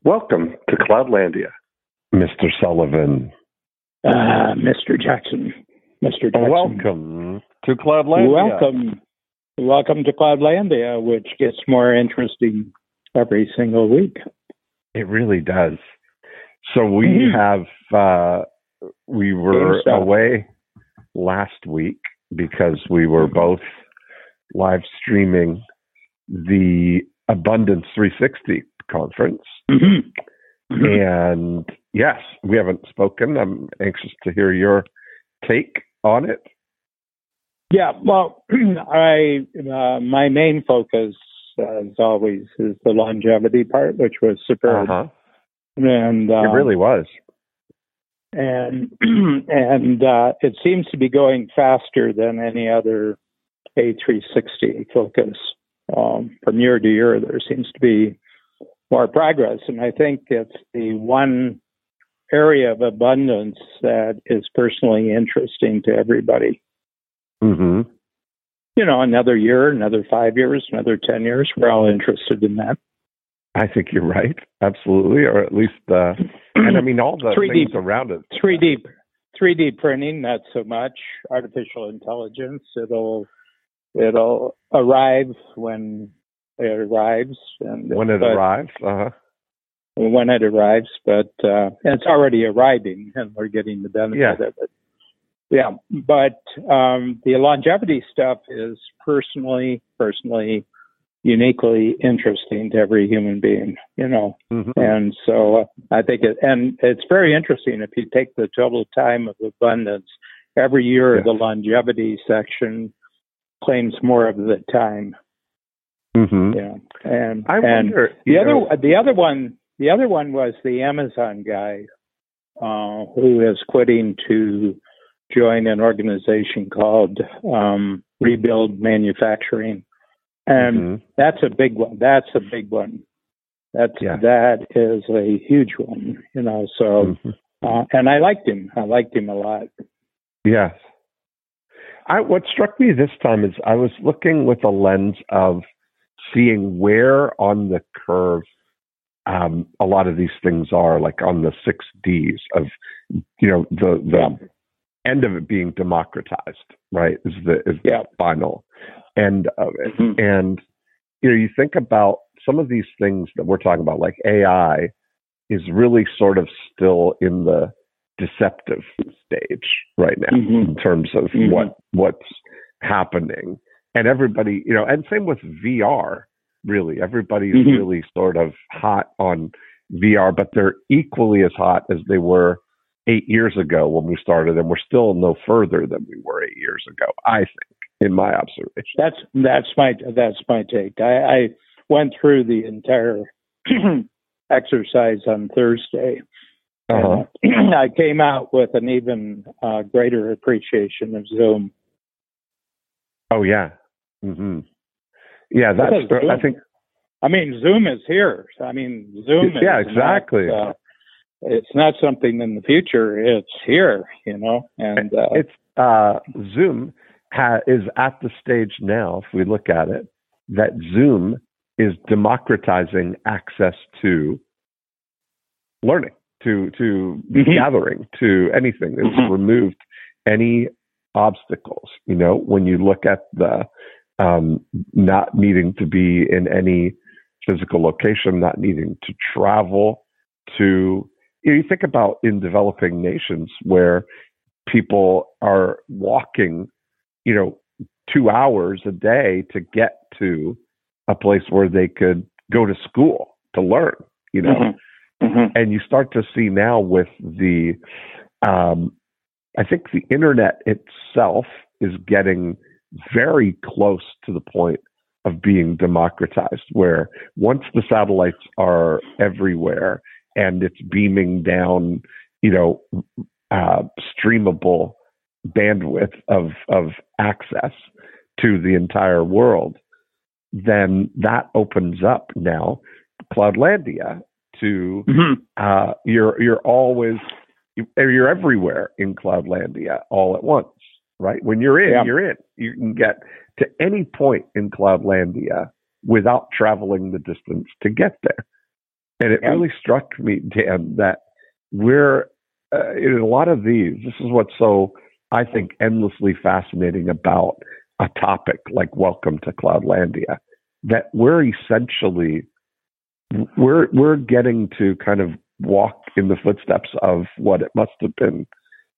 Welcome to Cloudlandia, Mr. Sullivan. Mr. Jackson. Mr. Jackson. Welcome to Cloudlandia. Welcome to Cloudlandia, which gets more interesting every single week. It really does. So we we were away last week because we were both live streaming the Abundance 360 conference. And yes, we haven't spoken. I'm anxious to hear your take on it. Yeah, well, my main focus, as always, is the longevity part, which was superb. And it really was. And it seems to be going faster than any other A360 focus. From year to year, there seems to be more progress. And I think it's the one area of abundance that is personally interesting to everybody. Mm-hmm. You know, another year, another 5 years, another 10 years, we're all interested in that. I think you're right. Absolutely. Or at least, and I mean, all the 3D, things around it. 3D printing, not so much. Artificial intelligence, it'll arrive when it arrives. When it arrives, When it arrives, but it's already arriving, and we're getting the benefit of it. Yeah, but the longevity stuff is personally, uniquely interesting to every human being, you know. Mm-hmm. And so I think it's very interesting if you take the total time of abundance. Every year, the longevity section claims more of the time. Mm-hmm. Yeah, and I wonder the other one was the Amazon guy who is quitting to join an organization called Rebuild Manufacturing, and that's a big one. That is a huge one, you know. So, and I liked him. I liked him a lot. Yes. What struck me this time is I was looking with a lens of seeing where on the curve a lot of these things are, like on the 6Ds of, you know, the end of it being democratized, right? Is the final end of it. Mm-hmm. And, you know, you think about some of these things that we're talking about, like AI is really sort of still in the deceptive stage right now in terms of what's happening. And everybody, you know, and same with VR, really. Everybody's really sort of hot on VR, but they're equally as hot as they were 8 years ago when we started, and we're still no further than we were 8 years ago, I think, in my observation. That's my take. I went through the entire exercise on Thursday. I came out with an even greater appreciation of Zoom. Oh, yeah. Mm-hmm. Yeah, that's true. I think. I mean, Zoom is here. I mean, Zoom is. Yeah, exactly. It's not something in the future. It's here, you know. And it's Zoom is at the stage now, if we look at it, that Zoom is democratizing access to learning, to gathering, to anything. It's removed any obstacles. You know, when you look at the not needing to be in any physical location, not needing to travel to, you think about in developing nations where people are walking, you know, 2 hours a day to get to a place where they could go to school to learn, you know. And you start to see now with the, I think the internet itself is getting very close to the point of being democratized, where once the satellites are everywhere and it's beaming down, you know, streamable bandwidth of access to the entire world, then that opens up now Cloudlandia to you're everywhere in Cloudlandia all at once, right? When you're in, you're in. You can get to any point in Cloudlandia without traveling the distance to get there. And it really struck me, Dan, that we're in a lot of these. This is what's so, I think, endlessly fascinating about a topic like Welcome to Cloudlandia, that we're essentially we're getting to kind of walk in the footsteps of what it must have been,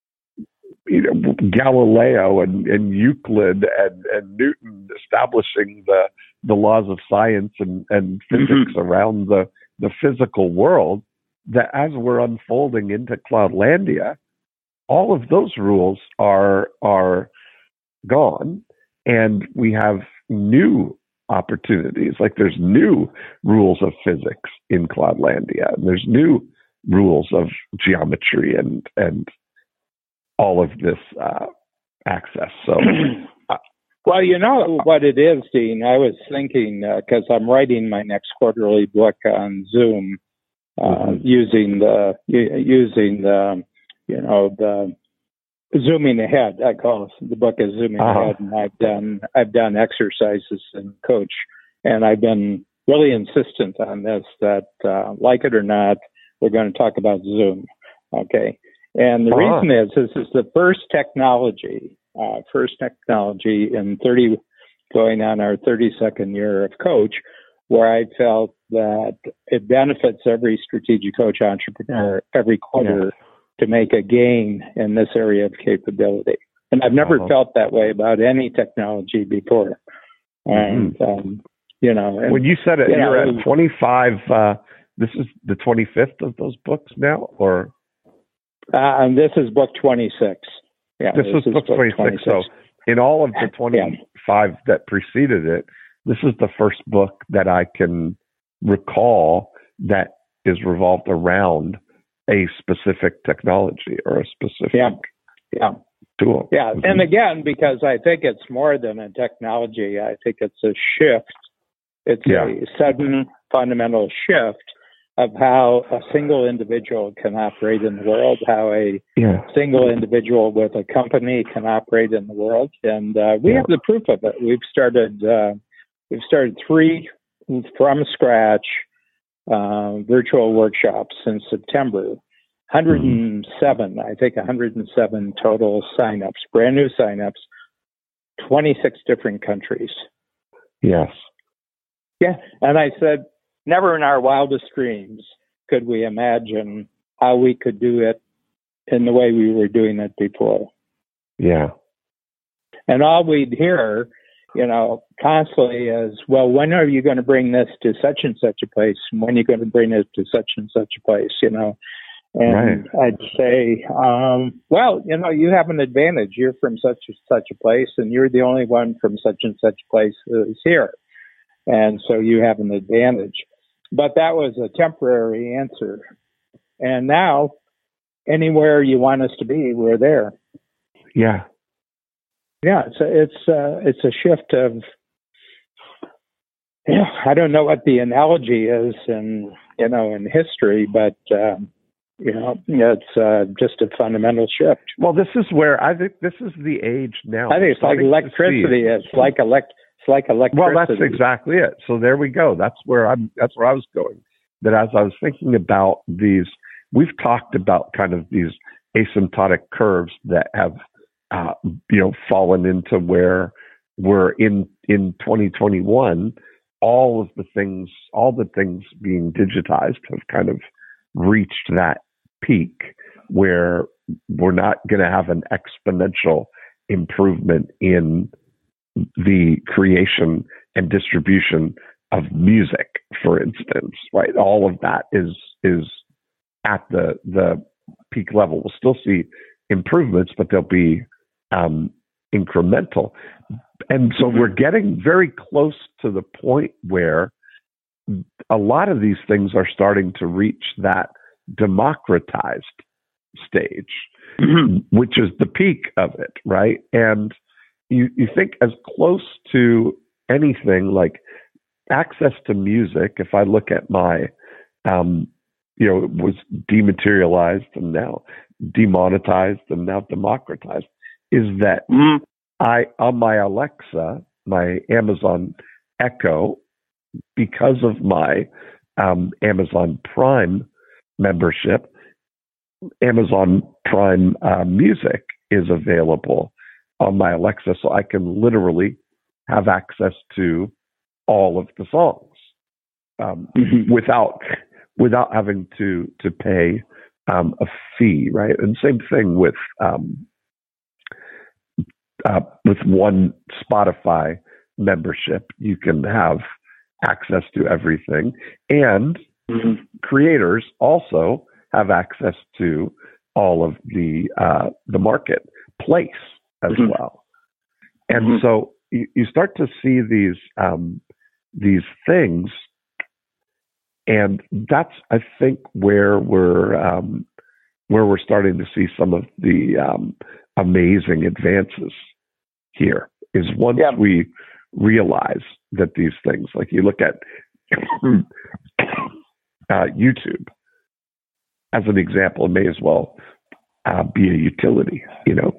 Galileo and Euclid and Newton establishing the laws of science and physics around the physical world, that as we're unfolding into Cloudlandia, all of those rules are gone, and we have new opportunities. Like there's new rules of physics in Cloudlandia, and there's new rules of geometry and all of this access. So, well, you know what it is, Dean. I was thinking because I'm writing my next quarterly book on Zoom, using the zooming ahead. I call the book is Zooming Ahead, and I've done exercises and coach, and I've been really insistent on this that like it or not, we're going to talk about Zoom. Okay. And the reason is this is the first technology in going on our 32nd year of coach, where I felt that it benefits every strategic coach entrepreneur every quarter to make a gain in this area of capability. And I've never felt that way about any technology before. And, and when you said it, you're at 25, this is the 25th of those books now, or? And this is book 26. Yeah, this is book 26. So in all of the 25 that preceded it, this is the first book that I can recall that is revolved around a specific technology or a specific tool. Yeah, and again, because I think it's more than a technology, I think it's a shift. It's a sudden fundamental shift of how a single individual can operate in the world, how a single individual with a company can operate in the world. And we have the proof of it. We've started 3 from scratch virtual workshops in September. 107, I think 107 total signups, brand new signups, 26 different countries. Yes. Yeah. And I said, never in our wildest dreams could we imagine how we could do it in the way we were doing it before. Yeah. And all we'd hear, constantly is, well, when are you going to bring this to such and such a place? And when are you going to bring it to such and such a place, And I'd say, well, you have an advantage. You're from such and such a place, and you're the only one from such and such a place who's here. And so you have an advantage. But that was a temporary answer. And now, anywhere you want us to be, we're there. Yeah. Yeah, it's a shift of, I don't know what the analogy is in history, but it's just a fundamental shift. Well, this is where I think this is the age now. I think it's like electricity. It's like electricity. Well, that's exactly it. So there we go. That's where I was going. That as I was thinking about these, we've talked about kind of these asymptotic curves that have, fallen into where we're in 2021. All the things being digitized have kind of reached that peak where we're not going to have an exponential improvement in the creation and distribution of music, for instance, right? All of that is at the peak level. We'll still see improvements, but they'll be incremental. And so we're getting very close to the point where a lot of these things are starting to reach that democratized stage, which is the peak of it, right? And you think as close to anything like access to music, if I look at my, it was dematerialized and now demonetized and now democratized, is that on my Alexa, my Amazon Echo, because of my Amazon Prime membership, Amazon Prime Music is available on my Alexa, so I can literally have access to all of the songs without having to pay a fee, right? And same thing with one Spotify membership. You can have access to everything, and creators also have access to all of the marketplace as well. And so you start to see these things, and that's, I think, where we're starting to see some of the amazing advances here. Is once we realize that these things, like you look at YouTube as an example, it may as well be a utility, you know.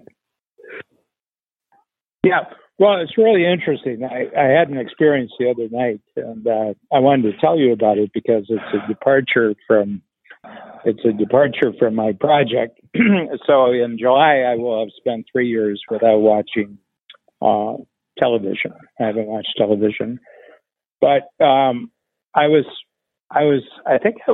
Yeah, well, it's really interesting. I had an experience the other night, and I wanted to tell you about it because it's a departure from my project. So in July, I will have spent 3 years without watching television. I haven't watched television, but I think it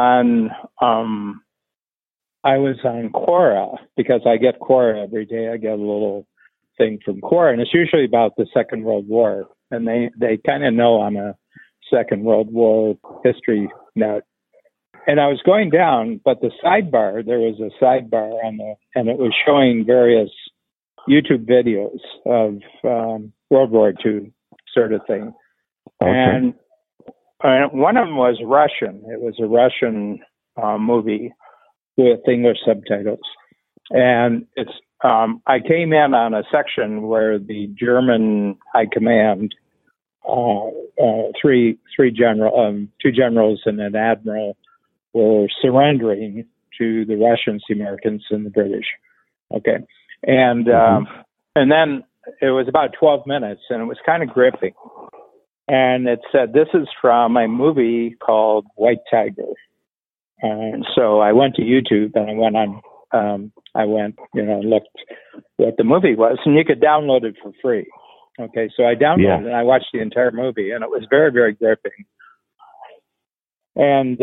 was on Quora, because I get Quora every day. I get a little thing from Quora, and it's usually about the Second World War, and they kind of know I'm a Second World War history nut. And I was going down, but there was a sidebar and it was showing various YouTube videos of World War II sort of thing. Okay. And one of them was Russian. It was a Russian movie with English subtitles. And it's I came in on a section where the German High Command, two generals and an admiral, were surrendering to the Russians, the Americans, and the British. Okay. And then it was about 12 minutes, and it was kind of gripping. And it said, this is from a movie called White Tiger. And so I went to YouTube, and looked what the movie was, and you could download it for free. Okay, so I downloaded it, and I watched the entire movie, and it was very, very gripping. And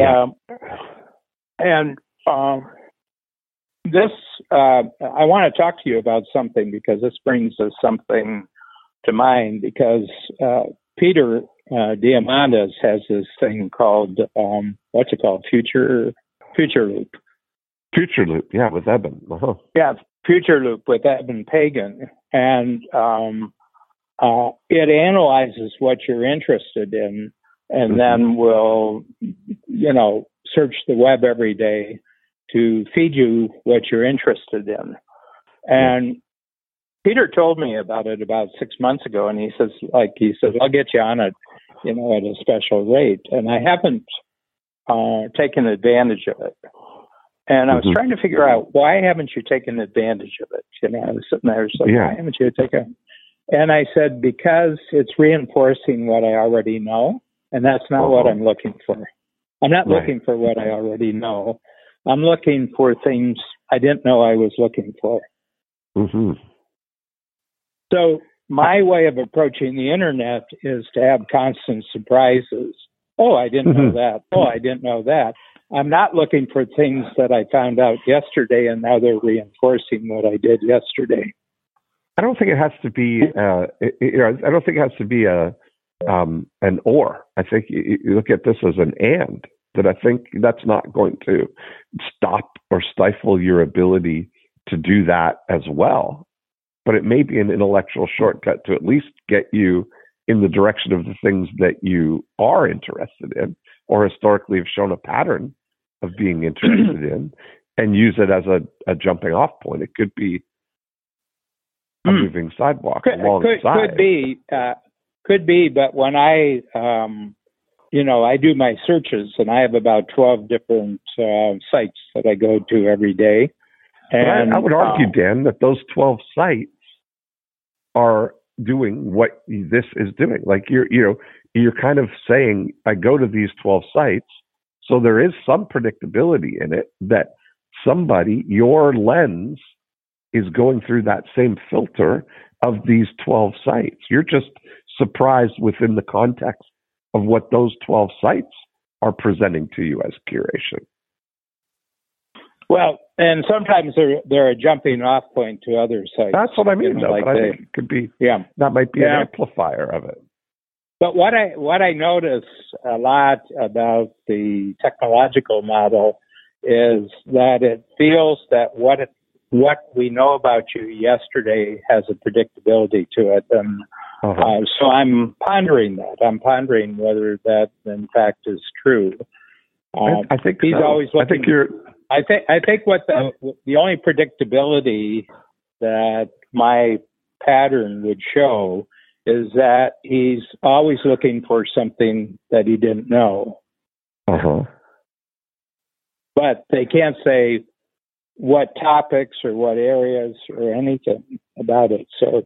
this, I want to talk to you about something, because this brings us something to mind, because Peter Diamandis has this thing called, Future Loop. Future Loop, yeah, with Eben. Uh-huh. Yeah, Future Loop with Eben Pagan. And it analyzes what you're interested in, and then will, search the web every day to feed you what you're interested in. And Peter told me about it about 6 months ago, and he says, I'll get you on it, at a special rate. And I haven't taken advantage of it. And I was trying to figure out, why haven't you taken advantage of it? I was sitting there, why haven't you taken? And I said, because it's reinforcing what I already know, and that's not what I'm looking for. I'm not looking for what I already know. I'm looking for things I didn't know I was looking for. Mm-hmm. So my way of approaching the internet is to have constant surprises. Oh, I didn't know that. Oh, I didn't know that. I'm not looking for things that I found out yesterday, and now they're reinforcing what I did yesterday. I don't think it has to be. I don't think it has to be an or. I think you look at this as an and. That I think that's not going to stop or stifle your ability to do that as well. But it may be an intellectual shortcut to at least get you in the direction of the things that you are interested in, or historically have shown a pattern of being interested in, and use it as a jumping off point. It could be a moving sidewalk alongside. Could be, but when I do my searches, and I have about 12 different sites that I go to every day. And I would argue, Dan, that those 12 sites are doing what this is doing. Like you're kind of saying, I go to these 12 sites, so there is some predictability in it that somebody, your lens, is going through that same filter of these 12 sites. You're just surprised within the context of what those 12 sites are presenting to you as curation. Well, and sometimes they're a jumping off point to other sites. That's what I mean, though. Like, but I think it could be, that might be an amplifier of it. But what I notice a lot about the technological model is that it feels that what we know about you yesterday has a predictability to it, and so I'm pondering that. I'm pondering whether that in fact is true. I think he's so. always looking. I think you're. I think what the only predictability that my pattern would show is that he's always looking for something that he didn't know. But they can't say what topics or what areas or anything about it. So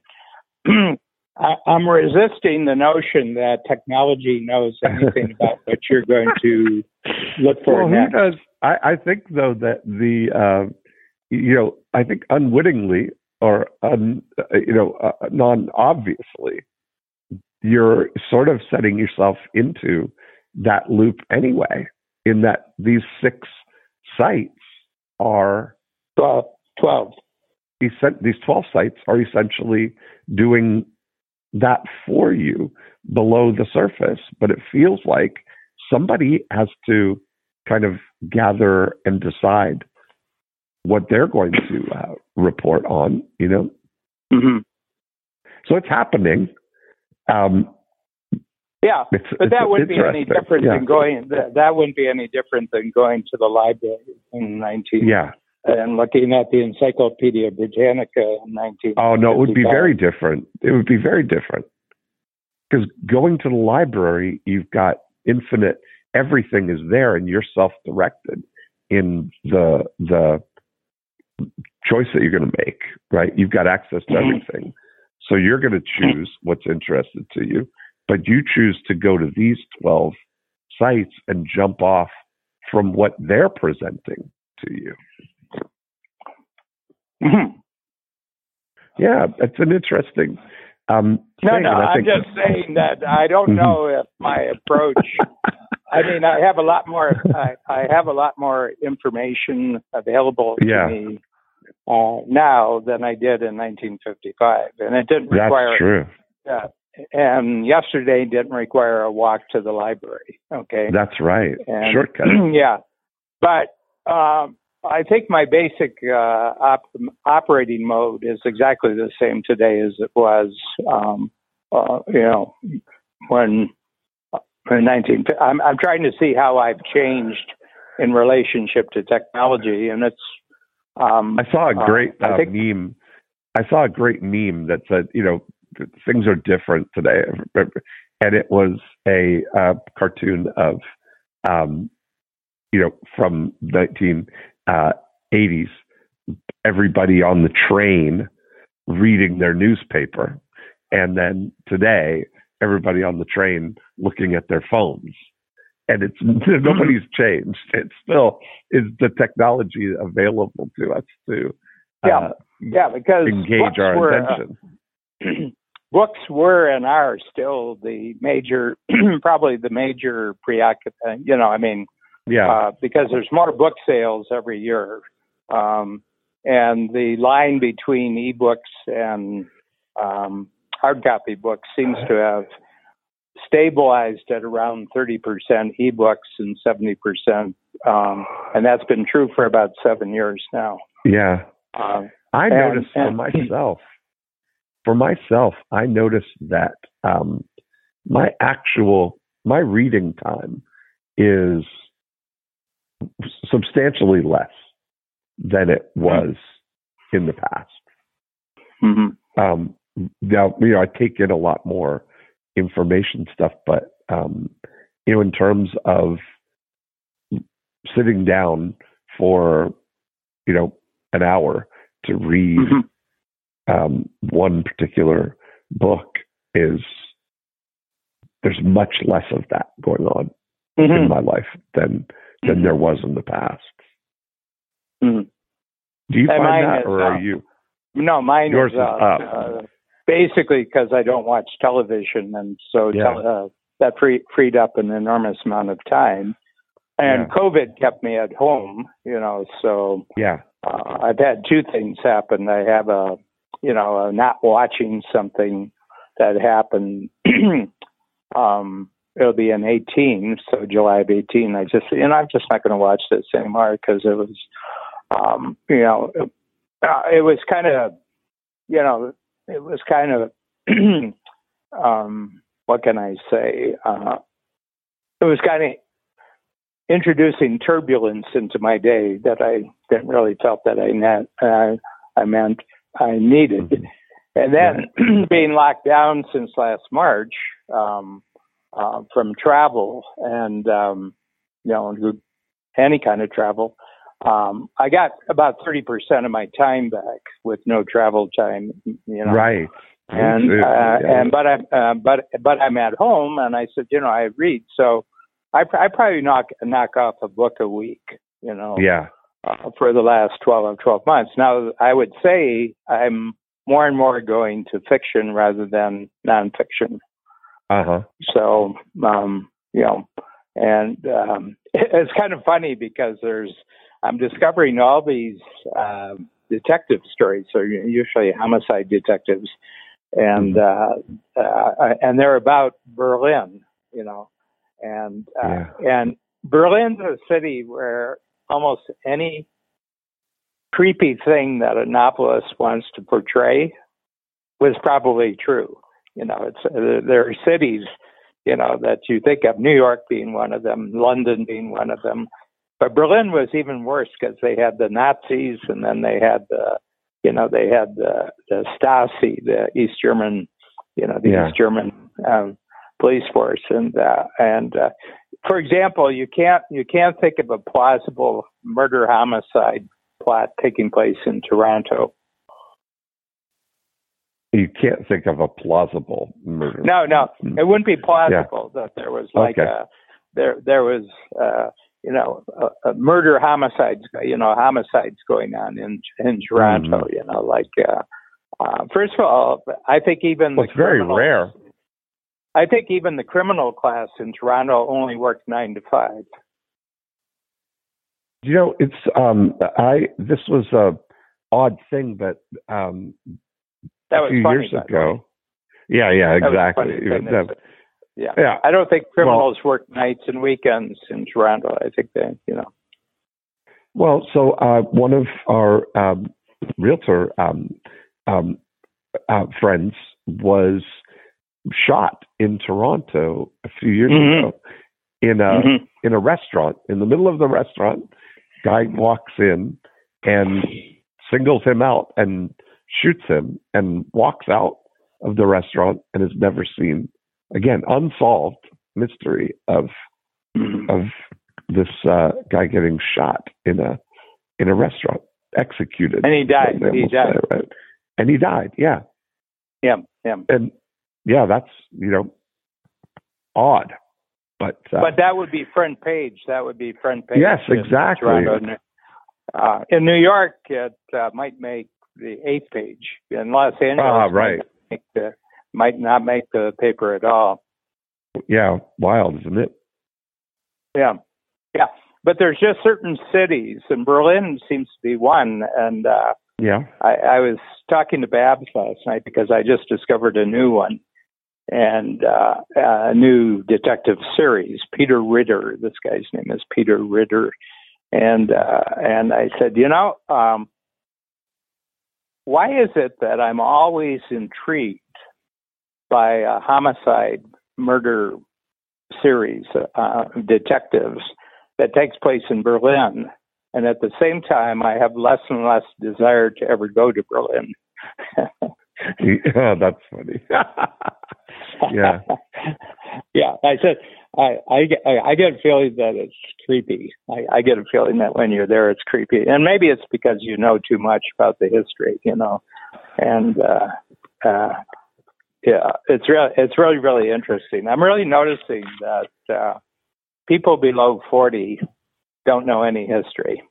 I'm resisting the notion that technology knows anything about what you're going to look for next. Who does? I think, though, that I think unwittingly or non-obviously, you're sort of setting yourself into that loop anyway, in that these 6 sites are 12. These 12 sites are essentially doing that for you below the surface, but it feels like somebody has to kind of gather and decide what they're going to report on, So it's happening. But that wouldn't be any different than going. That wouldn't be any different than going to the library in 19. And looking at the Encyclopedia Britannica in 19. Oh no, it would be very different. It would be very different because going to the library, you've got infinite. Everything is there, and you're self-directed in the choice that you're going to make. Right? You've got access to everything, so you're going to choose what's interested to you. But you choose to go to these 12 sites and jump off from what they're presenting to you. Yeah, that's an interesting. I'm just saying that I don't know if my approach. I mean, I have a lot more. I have a lot more information available to me now than I did in 1955, and it didn't require. That's true. And yesterday didn't require a walk to the library. Okay, that's right. Shortcut. But I think my basic operating mode is exactly the same today as it was, when in 19. I'm trying to see how I've changed in relationship to technology, and it's. I saw a great meme. I saw a great meme that said, things are different today, and it was a cartoon of, from 1980s, everybody on the train reading their newspaper, and then today, everybody on the train looking at their phones. And it's nobody's changed. It still is the technology available to us to because engage our attention. Books were and are still the major, probably the major preoccupation. Because there's more book sales every year, and the line between ebooks and hard copy books seems to have stabilized at around 30% ebooks and 70%, and that's been true for about 7 years now. Yeah, I noticed for myself, I noticed that my reading time is substantially less than it was in the past. Now, I take in a lot more information stuff, but in terms of sitting down for an hour to read one particular book is there's much less of that going on in my life than there was in the past. Mm-hmm. Do you find that, or are you? No, mine yours is up. Basically because I don't watch television, and so that freed up an enormous amount of time. And COVID kept me at home, so I've had two things happen. I have a not watching something that happened. It'll be in 18, so July of 18. I'm just not going to watch this anymore because it was, it was kind of, what can I say? It was kind of introducing turbulence into my day that I didn't really felt that I needed. And then being locked down since last March from travel and, any kind of travel, I got about 30% of my time back with no travel time, Right. But I'm at home, and I said, I read, so I probably knock off a book a week, for the last 12 months. Now, I would say I'm more and more going to fiction rather than nonfiction. So, it's kind of funny because I'm discovering all these detective stories. So usually homicide detectives, and they're about Berlin, and Berlin's a city where almost any creepy thing that a novelist wants to portray was probably true. There are cities, that you think of, New York being one of them, London being one of them. But Berlin was even worse because they had the Nazis, and then they had the Stasi, the East German, East German police force. And for example, you can't think of a plausible murder homicide plot taking place in Toronto. You can't think of a plausible murder. No, it wouldn't be plausible that there was there was a murder homicides going on in Toronto. First of all, I think even it's very rare. I think even the criminal class in Toronto only worked 9 to 5. It's this was a odd thing, but that was a few funny, years ago. Yeah, exactly. I don't think criminals work nights and weekends in Toronto. I think they, Well, so one of our realtor friends was shot in Toronto a few years ago in a restaurant. In the middle of the restaurant, guy walks in and singles him out and shoots him and walks out of the restaurant and is never seen again. Unsolved mystery of this guy getting shot in a restaurant, executed, and he died. Right? And he died. Yeah. And that's odd, but that would be front page. Yes, exactly. In New York, it might make the 8th page. In Los Angeles, might not make the paper at all. Yeah, wild, isn't it? Yeah. But there's just certain cities, and Berlin seems to be one. And I was talking to Babs last night because I just discovered a new one, and a new detective series. Peter Ritter. This guy's name is Peter Ritter, and I said, why is it that I'm always intrigued by a homicide murder series, detectives, that takes place in Berlin, and at the same time I have less and less desire to ever go to Berlin? Yeah, that's funny. Yeah. I said I get a feeling that it's creepy. I get a feeling that when you're there, it's creepy, and maybe it's because you know too much about the history, and it's really interesting. I'm really noticing that people below 40 don't know any history.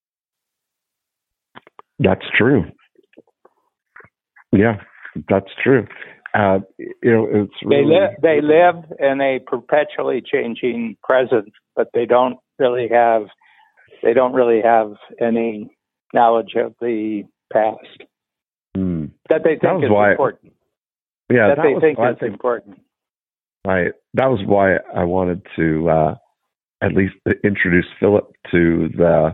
That's true. Yeah, that's true. It's really, they live in a perpetually changing present, but they don't really have any knowledge of the past that they think is important. Yeah, that they think is important. Right. That was why I wanted to at least introduce Philip to the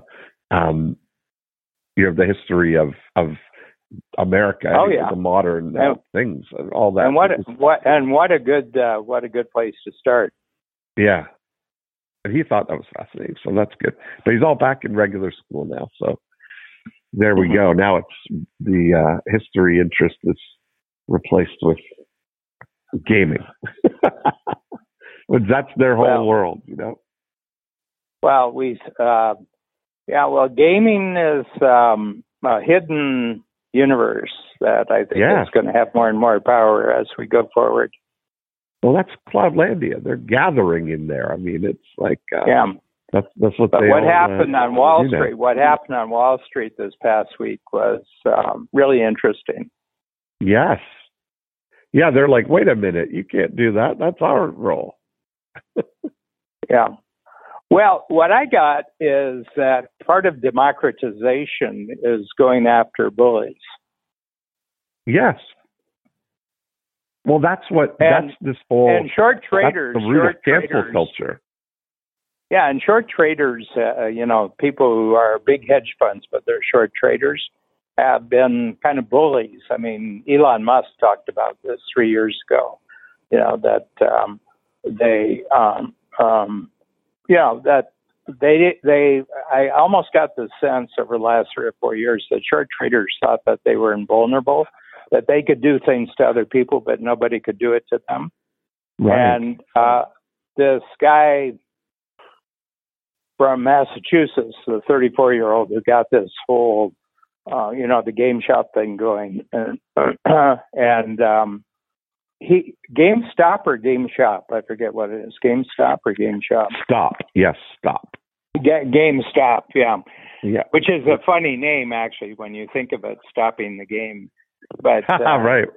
the history of America, the modern things and all that. And what a good place to start. Yeah. And he thought that was fascinating, so that's good. But he's all back in regular school now, so there we go. Now it's the history interest is replaced with gaming. But that's their whole world, Well, gaming is a hidden universe that I think is going to have more and more power as we go forward. Well, that's Cloudlandia. They're gathering in there. I mean, it's like that's what. But what happened on Wall Street? What happened on Wall Street this past week was really interesting. Yes. Yeah, they're like, wait a minute, you can't do that. That's our role. Yeah. Well, what I got is that part of democratization is going after bullies. Yes. Well, that's this whole. And short traders. That's the root of cancel culture. Yeah, and short traders, people who are big hedge funds, but they're short traders, have been kind of bullies. I mean, Elon Musk talked about this 3 years ago, that I almost got the sense over the last 3 or 4 years that short traders thought that they were invulnerable, that they could do things to other people, but nobody could do it to them. Right. And this guy from Massachusetts, the 34-year-old who got this whole, the Game Shop thing going, and GameStop or Game Shop, I forget what it is. GameStop or Game Shop? Stop. Yes, stop. GameStop, yeah. Yeah. Which is a funny name, actually, when you think of it, stopping the game. But right.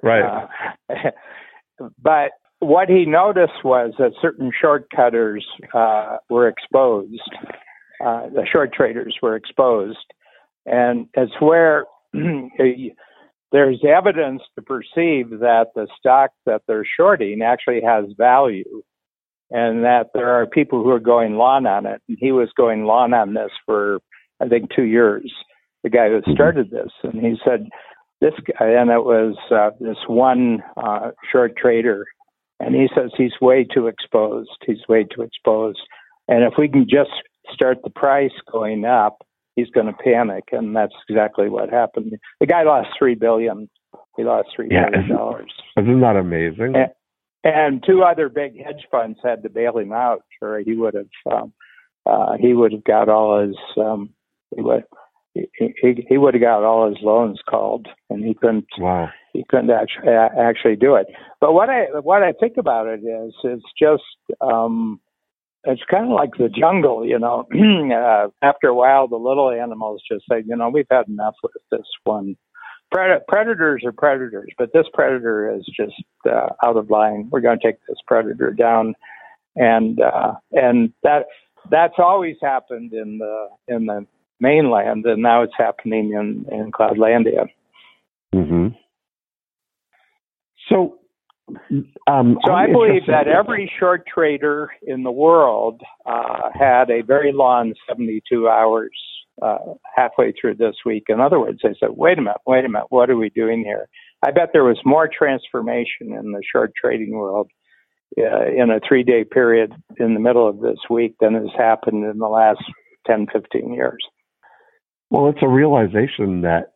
But what he noticed was that certain shortcutters were exposed. The short traders were exposed. And it's where there's evidence to perceive that the stock that they're shorting actually has value, and that there are people who are going long on it. And he was going long on this for, I think, 2 years, the guy who started this. And he said, this guy, and it was this one short trader, and he says he's way too exposed. He's way too exposed. And if we can just start the price going up, he's going to panic. And that's exactly what happened. The guy lost $3 billion. He lost $3 billion. Isn't that amazing? And 2 other big hedge funds had to bail him out, or he would have got all his he would have got all his loans called, and he couldn't. Wow. He couldn't actually do it. But what I think about it is, it's just it's kind of like the jungle, After a while, the little animals just say, we've had enough with this one. Predators are predators, but this predator is just out of line. We're going to take this predator down, and that's always happened in the mainland, and now it's happening in Cloudlandia. Mm-hmm. So I believe that every short trader in the world had a very long 72 hours halfway through this week. In other words, they said, wait a minute, what are we doing here? I bet there was more transformation in the short trading world in a 3-day period in the middle of this week than has happened in the last 10, 15 years. Well, it's a realization that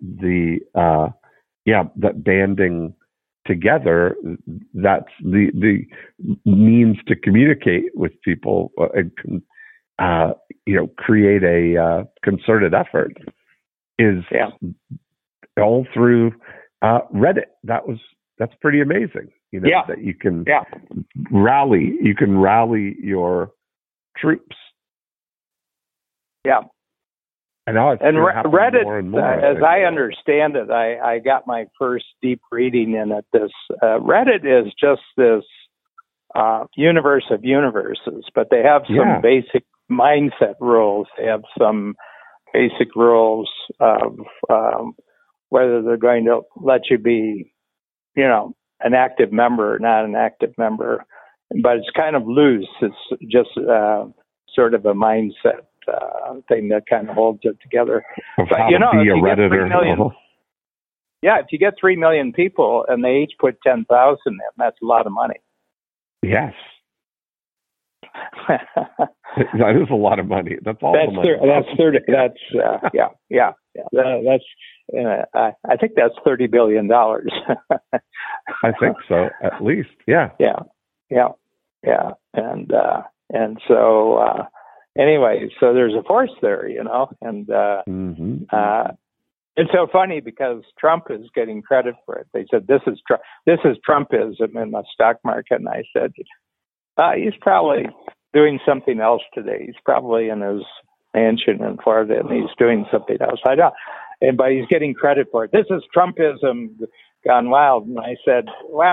that banding together, that's the means to communicate with people and create a concerted effort is all through Reddit. That's pretty amazing. that you can rally your troops. Yeah. And now it's Reddit, more and more, as I understand it, I got my first deep reading in it. Reddit is just this universe of universes, but they have some basic mindset rules. They have some basic rules of whether they're going to let you be, an active member or not an active member. But it's kind of loose. It's just sort of a mindset thing that kind of holds it together. But if you Redditor. If you get 3 million people and they each put 10,000 in, that's a lot of money. Yes. That is a lot of money. That's all the money. That's 30. That's I think that's $30 billion. I think so, at least. Yeah. And so anyway, so there's a force there, and it's so funny because Trump is getting credit for it. They said this is Trumpism in the stock market, and I said he's probably doing something else today. He's probably in his mansion in Florida, and he's doing something else. I don't. But he's getting credit for it. This is Trumpism gone wild. And I said,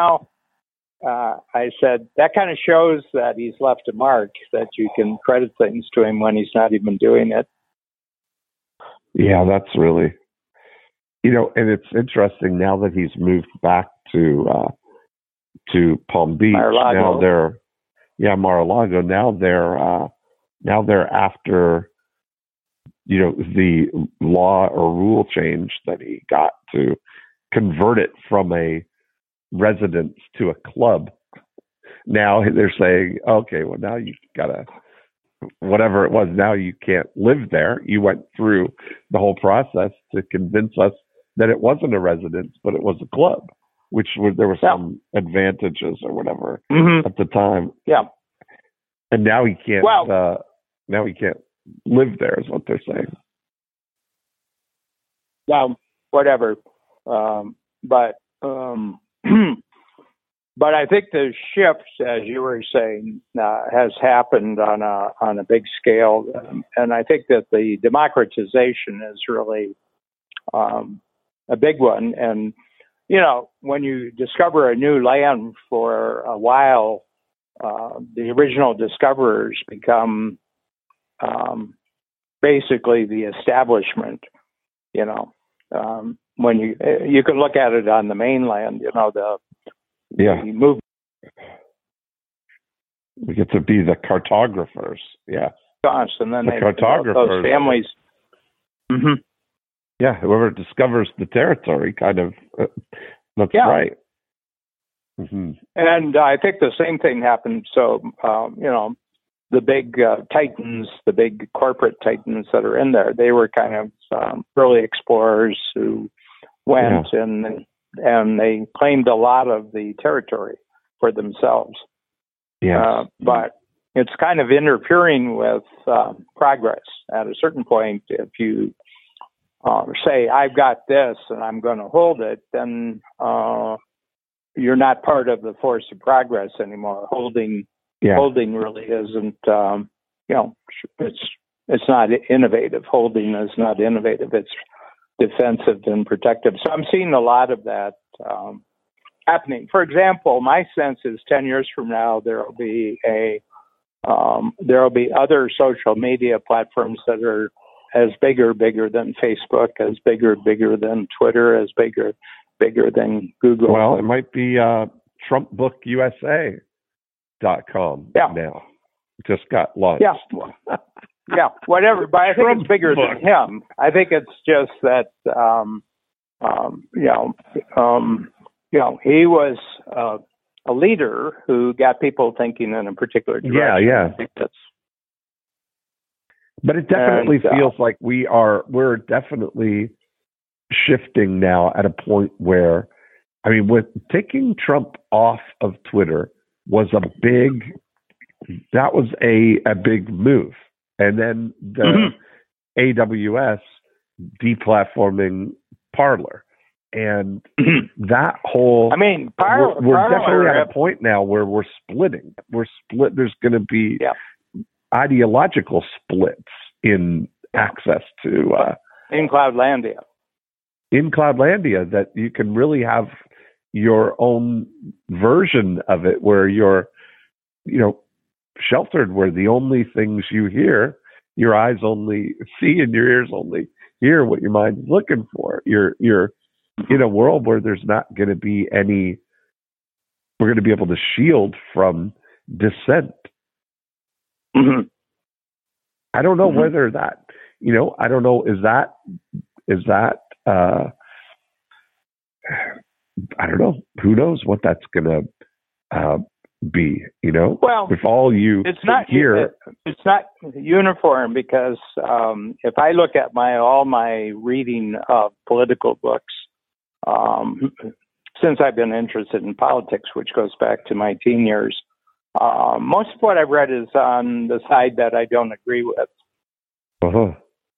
that kind of shows that he's left a mark, that you can credit things to him when he's not even doing it. Yeah, that's really, and it's interesting now that he's moved back to Palm Beach. Mar-a-Lago. Mar-a-Lago. Now they're after, the law or rule change that he got to convert it from a residence to a club. Now they're saying, okay, well, now you gotta, whatever it was, now you can't live there. You went through the whole process to convince us that it wasn't a residence, but it was a club, which there were some advantages or whatever at the time. Yeah. And now he can't. Now he can't live there, is what they're saying. Well, whatever. But I think the shift, as you were saying, has happened on a big scale, and I think that the democratization is really a big one. And when you discover a new land for a while, the original discoverers become basically the establishment. When you can look at it on the mainland, the movement. We get to be the cartographers. Yeah. Gosh, and then the cartographers. Those families. Mm-hmm. Yeah, whoever discovers the territory, kind of. That's right. Mm-hmm. And I think the same thing happened. So, the big titans, the big corporate titans that are in there, they were kind of early explorers who went and they claimed a lot of the territory for themselves. Yeah. But it's kind of interfering with progress. At a certain point, if you say, I've got this and I'm going to hold it, then you're not part of the force of progress anymore. Holding really isn't, it's not innovative. Holding is not innovative. It's defensive and protective. So I'm seeing a lot of that happening. For example, my sense is 10 years from now, there will be other social media platforms that are as bigger than Facebook, as bigger than Twitter, as bigger than Google. Well, it might be TrumpBookUSA.com now. Just got launched. Yeah, whatever. But I think it's bigger than him. I think it's just that, he was a leader who got people thinking in a particular direction. Yeah. I think that's. But it definitely feels like we're definitely shifting now at a point where, with taking Trump off of Twitter was a big move. And then the AWS deplatforming Parler. And that whole, I mean, we're definitely at a point now where we're splitting. We're split. There's going to be ideological splits in access to in Cloudlandia. In Cloudlandia, that you can really have your own version of it, where you're, sheltered, where the only things you hear, your eyes only see and your ears only hear what your mind is looking for. You're in a world where there's not going to be any, we're going to be able to shield from dissent. Mm-hmm. I don't know whether that, I don't know, is that, I don't know. Who knows what that's going to be, Well, if all you hear. It's not uniform, because if I look at all my reading of political books, since I've been interested in politics, which goes back to my teen years, most of what I've read is on the side that I don't agree with. Uh-huh.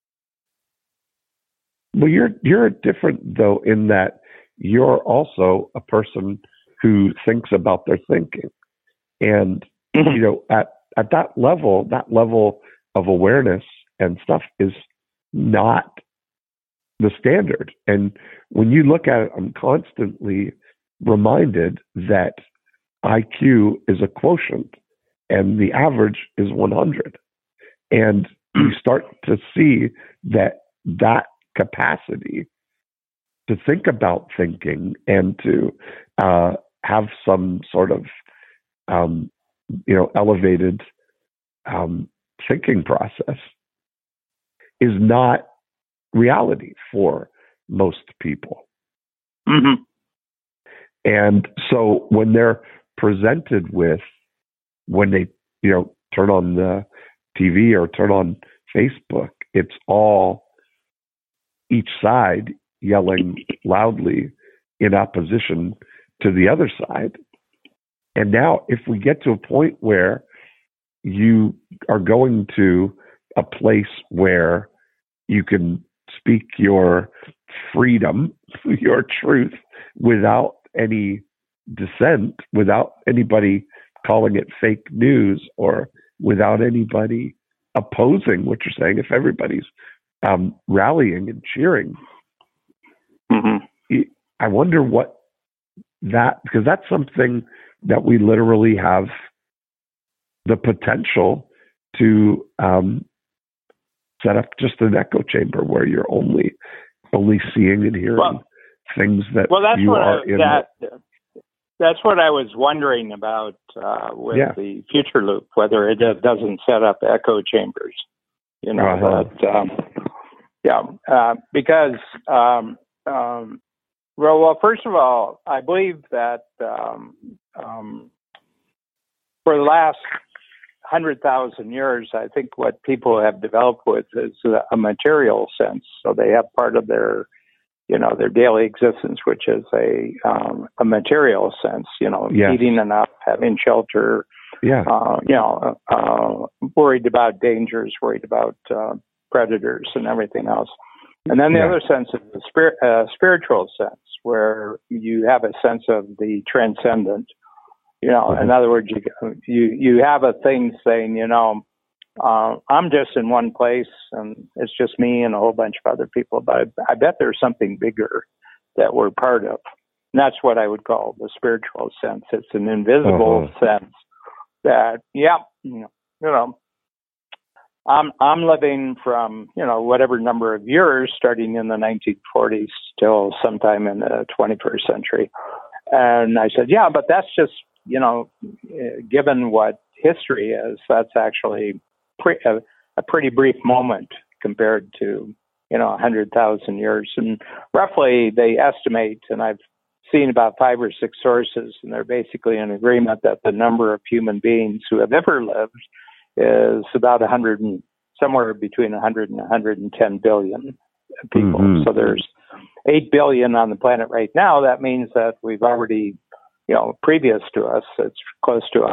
Well, you're different, though, in that you're also a person who thinks about their thinking. And, at that level of awareness and stuff is not the standard. And when you look at it, I'm constantly reminded that IQ is a quotient and the average is 100. And you start to see that capacity to think about thinking and to have some sort of elevated thinking process is not reality for most people. Mm-hmm. And so when they're presented with, when they, turn on the TV or turn on Facebook, it's all each side yelling loudly in opposition to the other side. And now, if we get to a point where you are going to a place where you can speak your freedom, your truth, without any dissent, without anybody calling it fake news, or without anybody opposing what you're saying, if everybody's rallying and cheering, I wonder what because that's something that we literally have the potential to set up just an echo chamber where you're only seeing and hearing things that you are in. That's what I was wondering about with the Future Loop, whether it doesn't set up echo chambers. Because well, first of all, I believe that for the last 100,000 years, I think what people have developed with is a material sense. So they have part of their, their daily existence, which is a material sense. Eating enough, having shelter. Worried about dangers, worried about predators, and everything else. And then the other sense is the spiritual sense, where you have a sense of the transcendent. In other words, you have a thing saying, I'm just in one place and it's just me and a whole bunch of other people, but I bet there's something bigger that we're part of. And that's what I would call the spiritual sense. It's an invisible sense that, I'm living from, whatever number of years, starting in the 1940s till sometime in the 21st century. And I said, but that's just, given what history is, that's actually a pretty brief moment compared to, 100,000 years. And roughly they estimate, and I've seen about 5 or 6 sources, and they're basically in agreement that the number of human beings who have ever lived is about somewhere between 100 and 110 billion people. Mm-hmm. So there's 8 billion on the planet right now. That means that we've already, previous to us, it's close to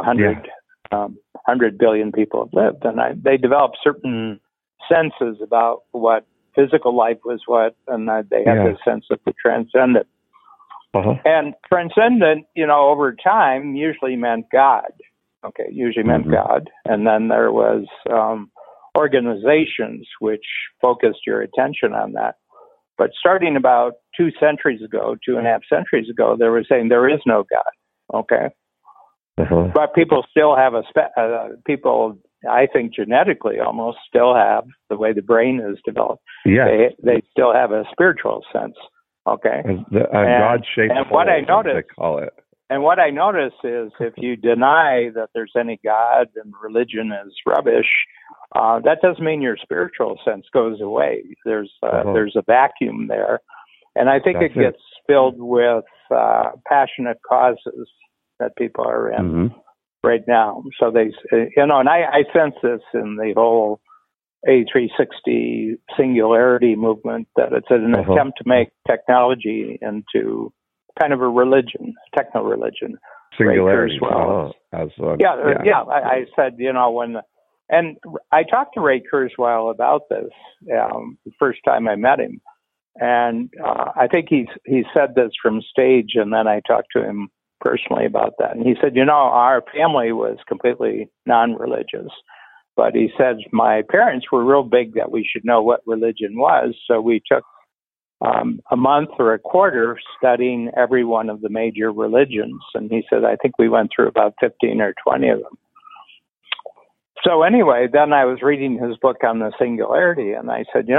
100 billion people have lived. And they develop certain senses about what physical life was what, and they had this sense of the transcendent. And transcendent, over time usually meant God. Okay, usually meant God. And then there was organizations which focused your attention on that. But starting about 2.5 centuries ago, they were saying there is no God. Okay. But people still have people, I think genetically almost, still have, the way the brain is developed, they still have a spiritual sense. Okay. God-shaped hole, what I noticed, they call it. And what I notice is if you deny that there's any God and religion is rubbish, that doesn't mean your spiritual sense goes away. There's a vacuum there. And I think it gets filled with passionate causes that people are in right now. So they, and I sense this in the whole A360 singularity movement, that it's an attempt to make technology into kind of a religion, techno-religion. Singularity. I said, and I talked to Ray Kurzweil about this the first time I met him. And I think he said this from stage, and then I talked to him personally about that. And he said, our family was completely non-religious. But he said, my parents were real big that we should know what religion was. So we took a month or a quarter studying every one of the major religions. And he said, I think we went through about 15 or 20 of them. So anyway, then I was reading his book on the singularity, and I said,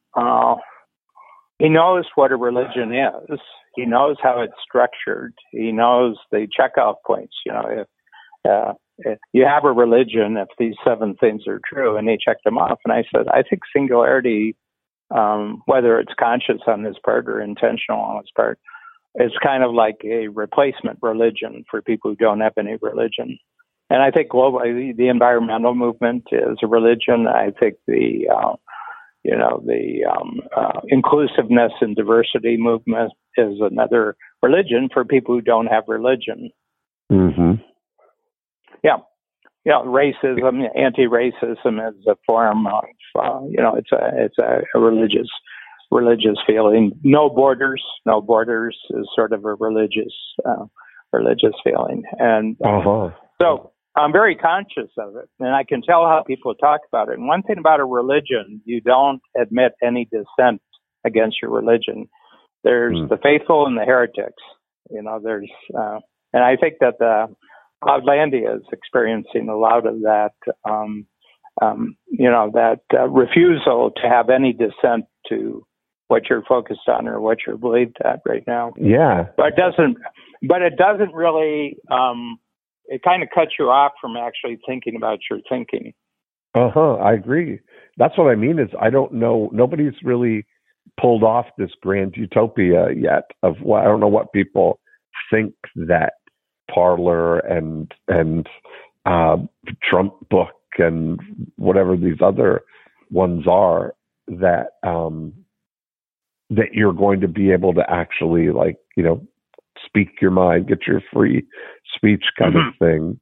he knows what a religion is. He knows how it's structured. He knows the checkoff points. If you have a religion, if these 7 things are true, and he checked them off. And I said, I think singularity, whether it's conscious on his part or intentional on his part, is kind of like a replacement religion for people who don't have any religion. And I think globally, the environmental movement is a religion. I think the inclusiveness and diversity movement is another religion for people who don't have religion. Racism, anti-racism is a form of, it's a religious feeling. No borders is sort of a religious feeling, and so I'm very conscious of it, and I can tell how people talk about it. And one thing about a religion, you don't admit any dissent against your religion. There's the faithful and the heretics. And I think that the Cloudlandia is experiencing a lot of that, refusal to have any dissent to what you're focused on or what you're believed at right now. Yeah. But it doesn't really, it kind of cuts you off from actually thinking about your thinking. I agree. That's what I mean is I don't know. Nobody's really pulled off this grand utopia yet of what, I don't know what people think that Parler and Trump book and whatever these other ones are that that you're going to be able to actually speak your mind, get your free speech kind of thing.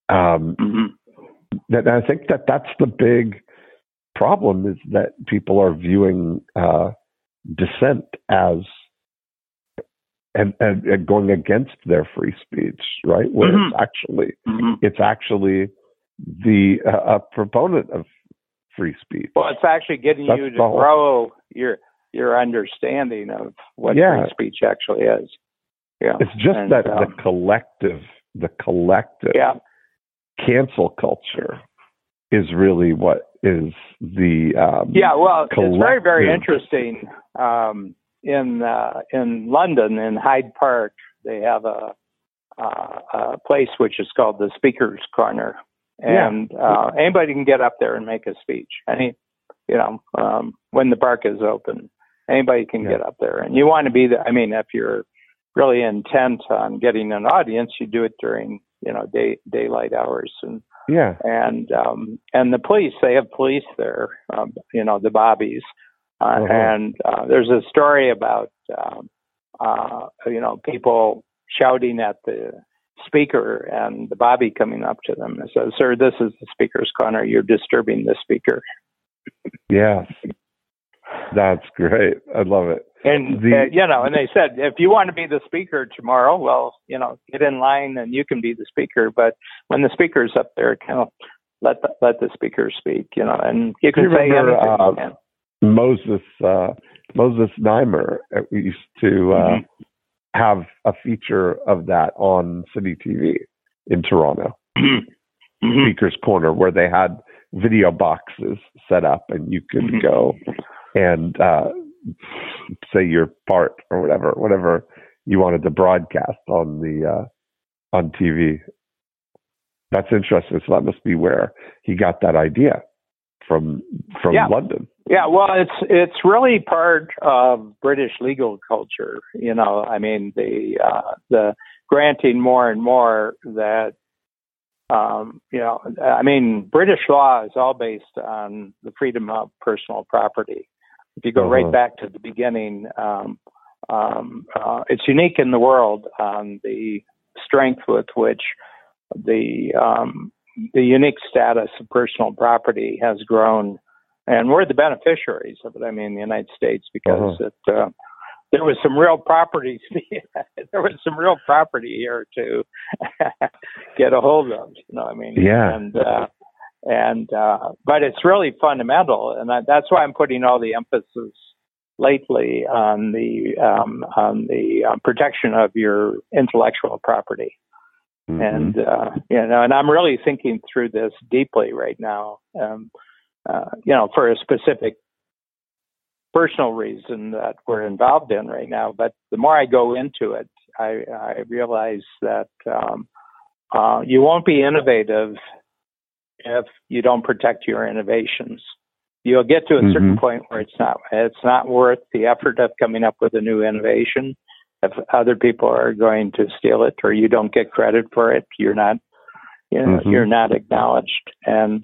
That I think that's the big problem, is that people are viewing dissent as and going against their free speech, right? Where it's actually the proponent of free speech. Well, it's actually getting you to grow your understanding of what free speech actually is. Yeah, it's just that the collective cancel culture is really what is the it's very, very interesting. In London, in Hyde Park, they have a place which is called the Speaker's Corner, and anybody can get up there and make a speech. When the park is open, anybody can get up there, and you want to be there. I mean, if you're really intent on getting an audience, you do it during daylight hours, and the police, they have police there, the bobbies. And there's a story about, people shouting at the speaker and the bobby coming up to them and says, "Sir, this is the Speaker's Corner. You're disturbing the speaker." Yes. That's great. I love it. And, and they said, if you want to be the speaker tomorrow, well, get in line and you can be the speaker. But when the speaker's up there, let the speaker speak, and you can say anything. Moses Neimer used to have a feature of that on City TV in Toronto. Speaker's Corner, where they had video boxes set up and you could go and say your part or whatever you wanted to broadcast on the on TV. That's interesting. So that must be where he got that idea from London. Yeah, well, it's really part of British legal culture. I mean, the granting more and more that I mean, British law is all based on the freedom of personal property. If you go right back to the beginning, it's unique in the world on the strength with which the unique status of personal property has grown, and we're the beneficiaries of it. I mean, the United States, because there was some real property. There was some real property here to get a hold of. I mean, but it's really fundamental, and that's why I'm putting all the emphasis lately on the protection of your intellectual property. And and I'm really thinking through this deeply right now. For a specific personal reason that we're involved in right now. But the more I go into it, I realize that you won't be innovative if you don't protect your innovations. You'll get to a certain point where it's not worth the effort of coming up with a new innovation. If other people are going to steal it or you don't get credit for it, you're not acknowledged. And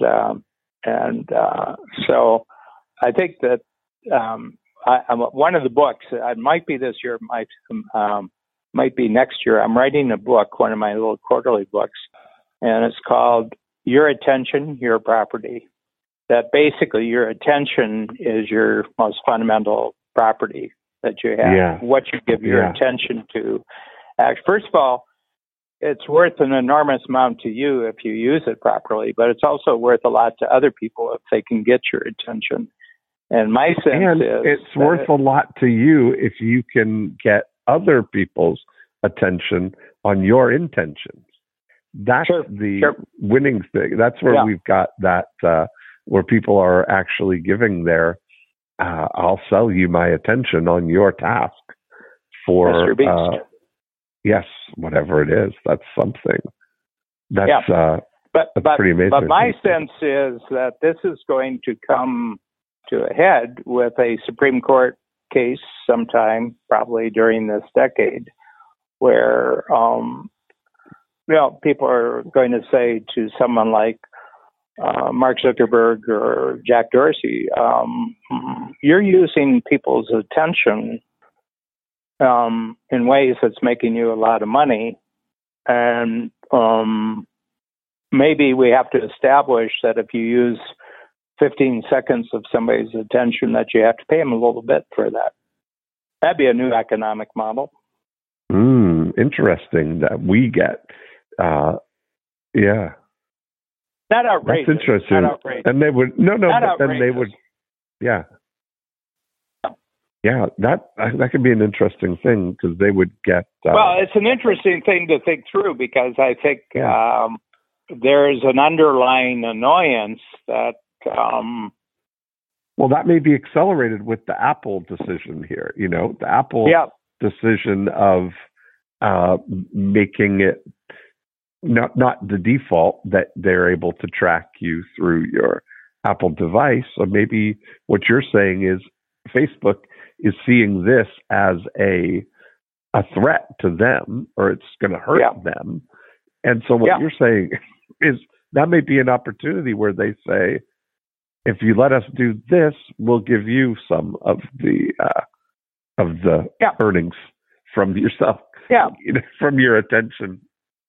so I think that I'm one of the books. It might be this year, might be next year. I'm writing a book, one of my little quarterly books, and it's called Your Attention, Your Property. That basically your attention is your most fundamental property that you have. Yeah. What you give your attention to. First of all, it's worth an enormous amount to you if you use it properly, but it's also worth a lot to other people if they can get your attention. And my sense is it's worth a lot to you if you can get other people's attention on your intentions. That's the winning thing. That's where we've got that, where people are actually giving their, I'll sell you my attention on your task for, yes, whatever it is. That's something. That's, that's pretty amazing. But my sense is that this is going to come to a head with a Supreme Court case sometime, probably during this decade, where people are going to say to someone like Mark Zuckerberg or Jack Dorsey, you're using people's attention in ways that's making you a lot of money, and maybe we have to establish that if you use 15 seconds of somebody's attention, that you have to pay them a little bit for that. That'd be a new economic model. Interesting that we get. Not outrageous. That's interesting. Not outrageous. And they would then they would, that could be an interesting thing because they would get. Well, it's an interesting thing to think through because I think there's an underlying annoyance that. Well, that may be accelerated with the Apple decision here. The Apple decision of making it not the default that they're able to track you through your Apple device. So maybe what you're saying is Facebook is seeing this as a threat to them, or it's going to hurt them. And so what you're saying is that may be an opportunity where they say, if you let us do this, we'll give you some of the earnings from yourself, from your attention.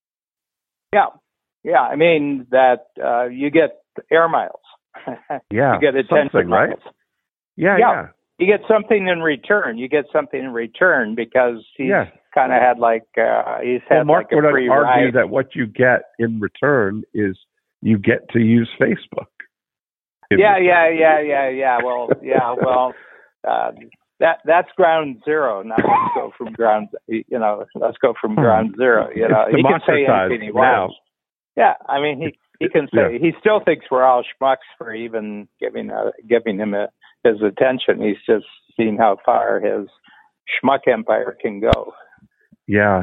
I mean that you get air miles. You get attention miles. Right? Yeah. you get something in return. You get something in return because he's kind of had like he's had Mark like a would free argue ride. that what you get in return is you get to use Facebook. Yeah. Well, that's ground zero. Now let's go from ground. Let's go from ground zero. He can say anything he wants. Yeah, I mean he can say he still thinks we're all schmucks for even giving him his attention. He's just seen how far his schmuck empire can go. Yeah.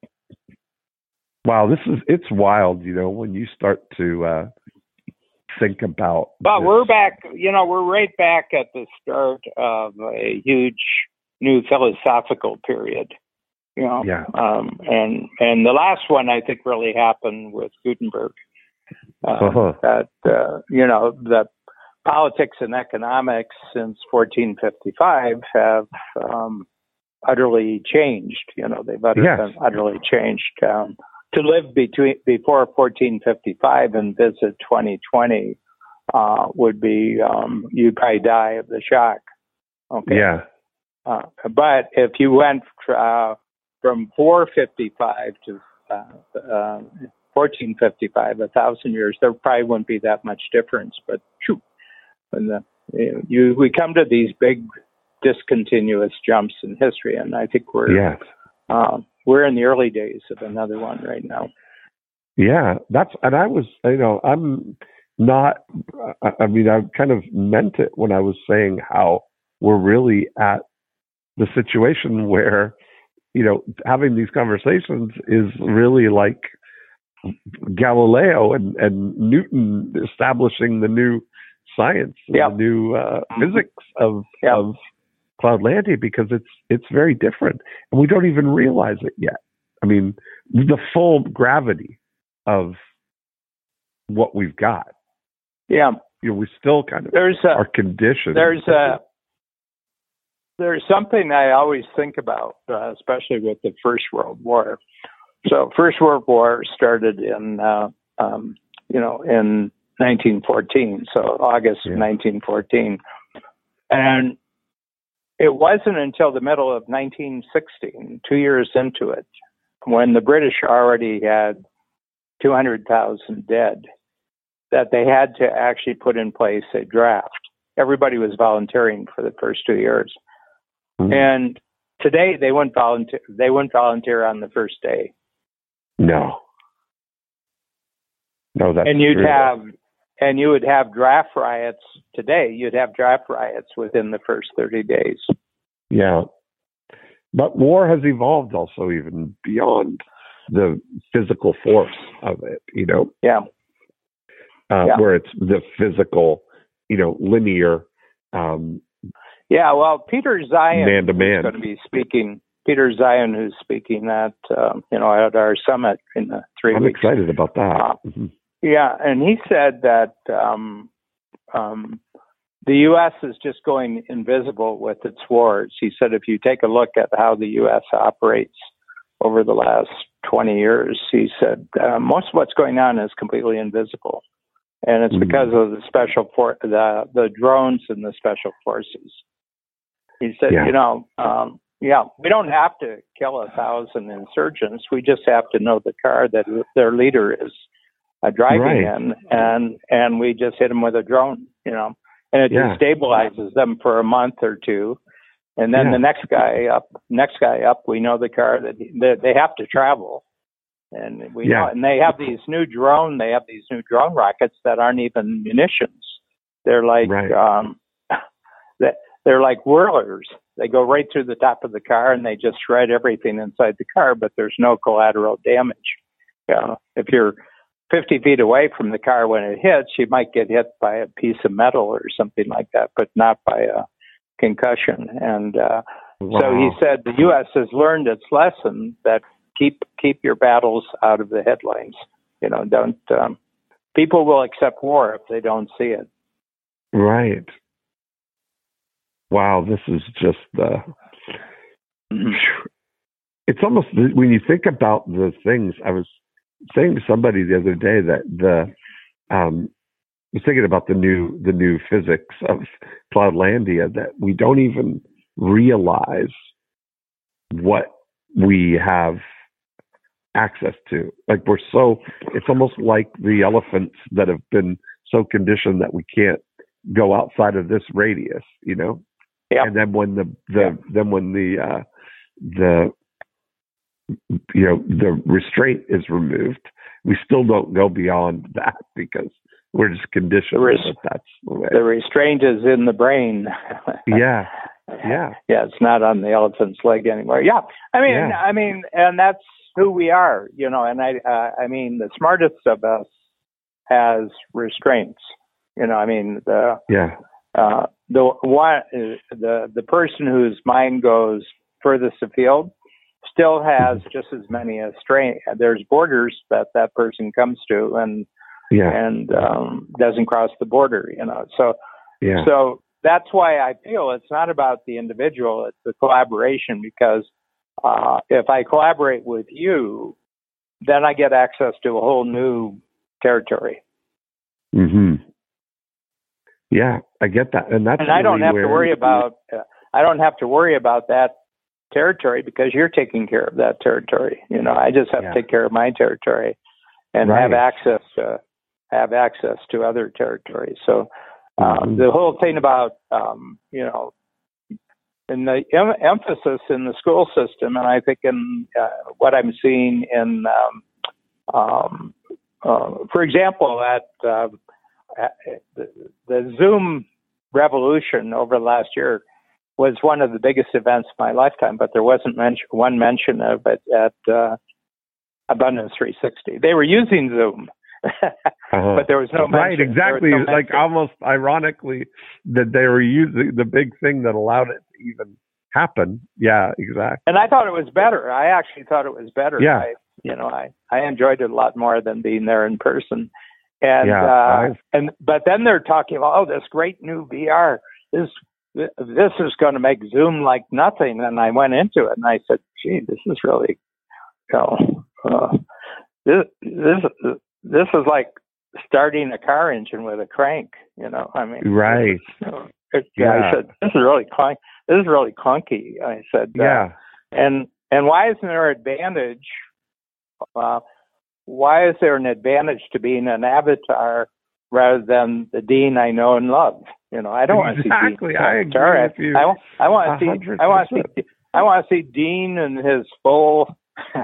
Wow, it's wild, when you start to think about. But we're back, we're right back at the start of a huge new philosophical period. Yeah. And the last one I think really happened with Gutenberg. That the politics and economics since 1455 have utterly changed. They've utterly changed. To live before 1455 and visit 2020 would be you'd probably die of the shock. Okay. Yeah. But if you went from 455 to 1455, 1,000 years, there probably wouldn't be that much difference. But we come to these big discontinuous jumps in history, and I think we're in the early days of another one right now. Yeah, I'm not. I mean, I kind of meant it when I was saying how we're really at the situation where, having these conversations is really like Galileo and Newton establishing the new science, the new physics of Cloudlandia, because it's very different, and we don't even realize it yet. I mean, the full gravity of what we've got. Yeah, we still kind of are conditioned. There's something I always think about, especially with the First World War. So, First World War started in 1914. So, August of 1914, and it wasn't until the middle of 1916, 2 years into it, when the British already had 200,000 dead, that they had to actually put in place a draft. Everybody was volunteering for the first 2 years. Mm-hmm. And today they wouldn't volunteer on the first day. No, that's and true. You would have draft riots today. You'd have draft riots within the first 30 days. Yeah. But war has evolved also even beyond the physical force of it, Yeah. Where it's the physical, linear. Well, Peter Zeihan man to man is going to be speaking. Peter Zeihan, who's speaking at at our summit in 3 weeks. I'm excited about that. Yeah, and he said that the U.S. is just going invisible with its wars. He said if you take a look at how the U.S. operates over the last 20 years, he said most of what's going on is completely invisible. And it's because of the the drones and the special forces. He said, we don't have to kill 1,000 insurgents. We just have to know the car that their leader is driving in, and we just hit them with a drone, and it destabilizes them for a month or two. And then the next guy up, we know the car that they have to travel. And we know, and they have these new drone rockets that aren't even munitions. They're like they're like whirlers. They go right through the top of the car and they just shred everything inside the car, but there's no collateral damage. If you're 50 feet away from the car when it hits, you might get hit by a piece of metal or something like that, but not by a concussion. And so he said the U.S. has learned its lesson that keep your battles out of the headlines. Don't people will accept war if they don't see it. Right. Wow, this is just it's almost, when you think about the things, I was saying to somebody the other day that was thinking about the new physics of Cloudlandia, that we don't even realize what we have access to. Like it's almost like the elephants that have been so conditioned that we can't go outside of this radius, Yeah. And then when the restraint is removed, we still don't go beyond that because we're just conditioned. That's the way. The restraint is in the brain. Yeah. It's not on the elephant's leg anymore. Yeah. I mean, and that's who we are, And I mean, the smartest of us has restraints. The person whose mind goes furthest afield still has just as many there's borders that person comes to and doesn't cross the border, So that's why I feel it's not about the individual, it's the collaboration, because if I collaborate with you, then I get access to a whole new territory. Mm-hmm. Yeah, I get that. And I don't have to worry about that territory because you're taking care of that territory. I just have to take care of my territory and have access to other territories. So the whole thing about and the emphasis in the school system, and I think in what I'm seeing in, for example, the Zoom revolution over the last year was one of the biggest events of my lifetime, but there wasn't one mention of it at Abundance 360. They were using Zoom, but there was no mention. Right, exactly. No like almost ironically that they were using the big thing that allowed it to even happen. Yeah, exactly. And I thought it was better. I actually thought it was better. Yeah. I enjoyed it a lot more than being there in person. And but then they're talking about this great new VR. This is going to make Zoom like nothing. And I went into it and I said, "Gee, this is really, this is like starting a car engine with a crank." Right. I said, "This is really clunky. This is really clunky." I said, and why isn't there an advantage? Why is there an advantage to being an avatar rather than the Dean I know and love? I don't want to see Dean. Exactly, I agree with you. I want to see Dean and his full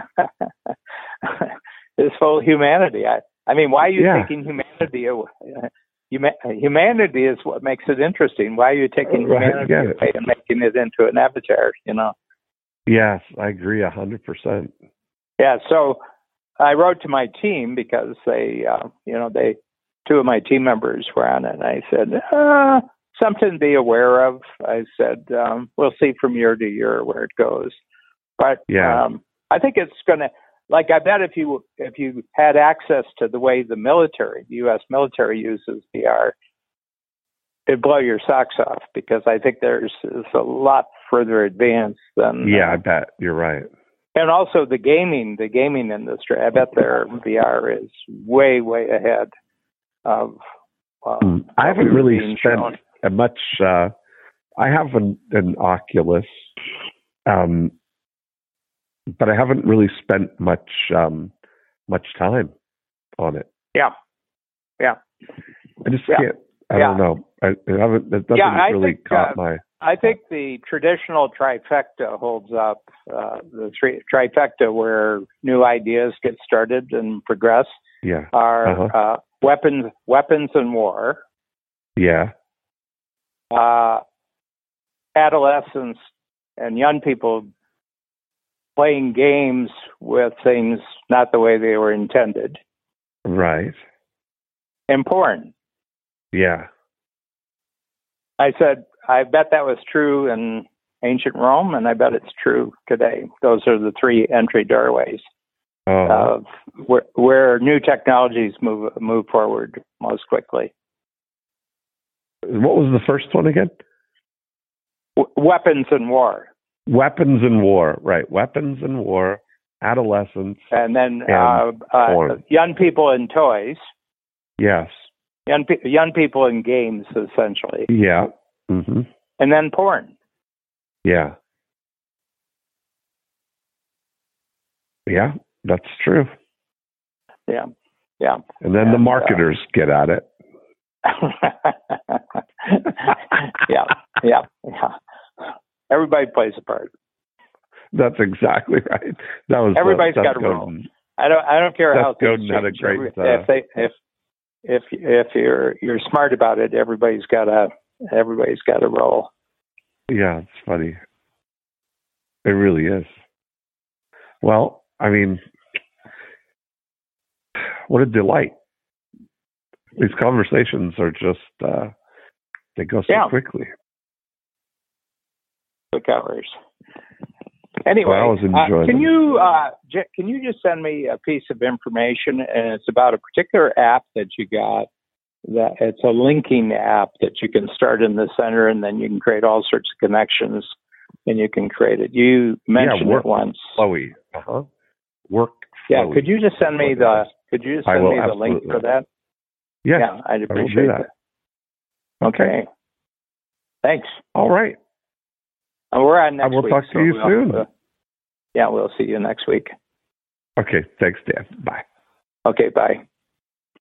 humanity. I mean, why are you taking humanity away? Humanity is what makes it interesting. Why are you taking humanity away and making it into an avatar? Yes, I agree 100%. Yeah, so I wrote to my team because they, two of my team members were on it, and I said, something to be aware of. I said, we'll see from year to year where it goes. But I think it's going to, I bet if you had access to the way the U.S. military uses VR, it'd blow your socks off because I think it's a lot further advanced than. Yeah, I bet you're right. And also the gaming industry. I bet their VR is way, way ahead of. I haven't really spent much. I have an Oculus, but I haven't really spent much time on it. Yeah. I just can't. I don't know. I haven't. It doesn't really caught my. I think the traditional trifecta holds up. The trifecta where new ideas get started and progress are weapons and war. Yeah. Adolescents and young people playing games with things not the way they were intended. Right. And porn. Yeah. I said, I bet that was true in ancient Rome, and I bet it's true today. Those are the three entry doorways of where new technologies move forward most quickly. What was the first one again? Weapons and war. Weapons and war, right. Weapons and war, adolescence. And then porn. young people and toys. Yes. Young people in games, essentially. Yeah. Mm-hmm. And then porn. Yeah. Yeah, that's true. Yeah. And then the marketers get at it. Yeah. Everybody plays a part. That's exactly right. Everybody's got a role. I don't care how things had a great. If you're smart about it, everybody's got a role. Yeah, it's funny. It really is. Well, I mean, what a delight. These conversations are just, they go so quickly. Quick hours. Anyway, I was enjoying can you just send me a piece of information, and it's about a particular app that you got. That it's a linking app that you can start in the center, and then you can create all sorts of connections, and you can create it. You mentioned it once. Flowy. Work. Yeah. Could you just send me the link for that? Yes, yeah, I'd appreciate that. Okay. Thanks. All right. We're on next week. I will talk to you soon. We'll see you next week. Okay. Thanks, Dan. Bye. Okay. Bye.